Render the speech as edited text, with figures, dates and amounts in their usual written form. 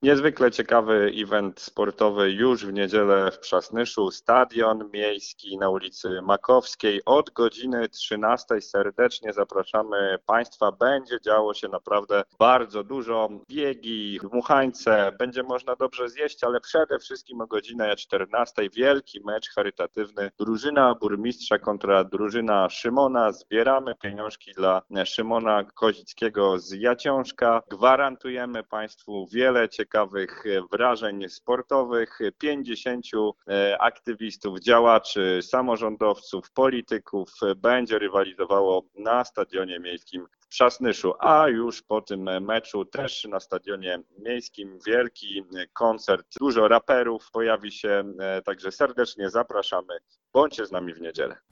Niezwykle ciekawy event sportowy już w niedzielę w Przasnyszu. Stadion miejski na ulicy Makowskiej od godziny 13. Serdecznie zapraszamy Państwa. Będzie działo się naprawdę bardzo dużo. Biegi, dmuchańce, będzie można dobrze zjeść, ale przede wszystkim o godzinę 14. wielki mecz charytatywny. Drużyna burmistrza kontra drużyna Szymona. Zbieramy pieniążki dla Szymona Kozickiego z Jaciążka. Gwarantujemy Państwu wiele ciekawych wrażeń sportowych, 50 aktywistów, działaczy, samorządowców, polityków będzie rywalizowało na stadionie miejskim w Przasnyszu, a już po tym meczu też na stadionie miejskim wielki koncert, dużo raperów pojawi się, także serdecznie zapraszamy, bądźcie z nami w niedzielę.